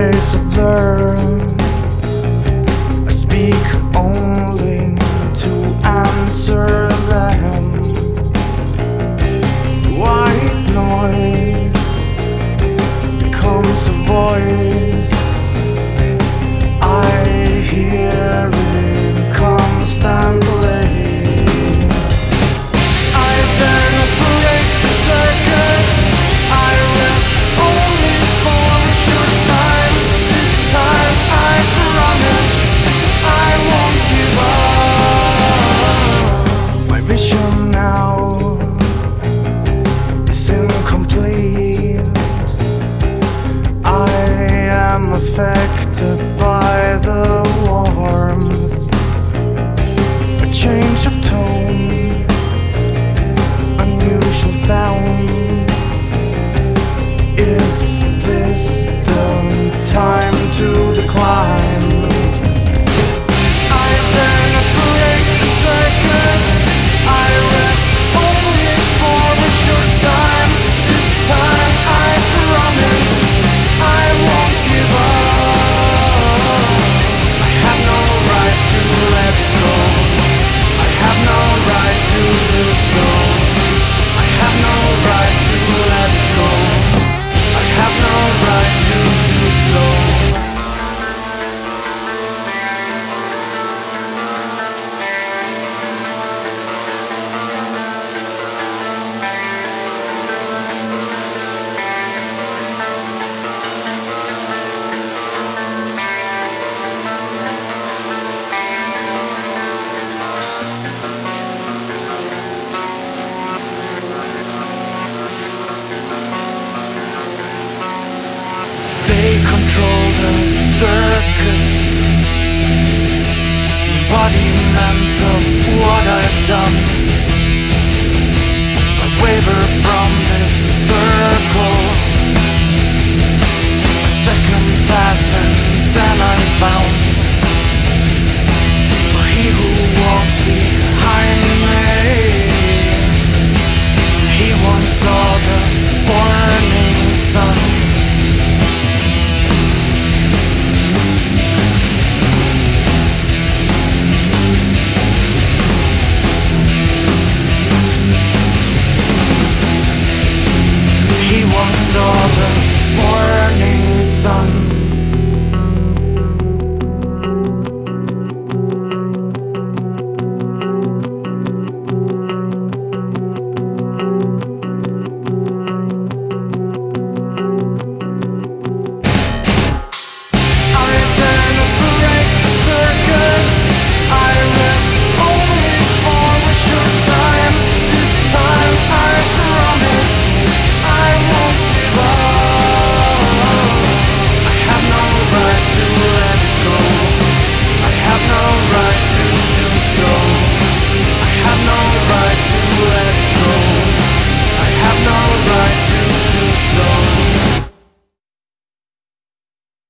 face a blur. I speak only to answer them. White noise becomes a voice. I hear it constantly. I dare not break the circuit. I rest only for a short time. This time I promise I won't give up. My vision now is incomplete. I am affected by the warmth, a change of tone, unusual sound. Is this the time to decline? I dare not break the circuit. I rest only for a short time. This time I promise I won't give up. I have no right to let go. I have no right to do so. I have no right to let go. I have no right to do so. They control the circuit, the embodiment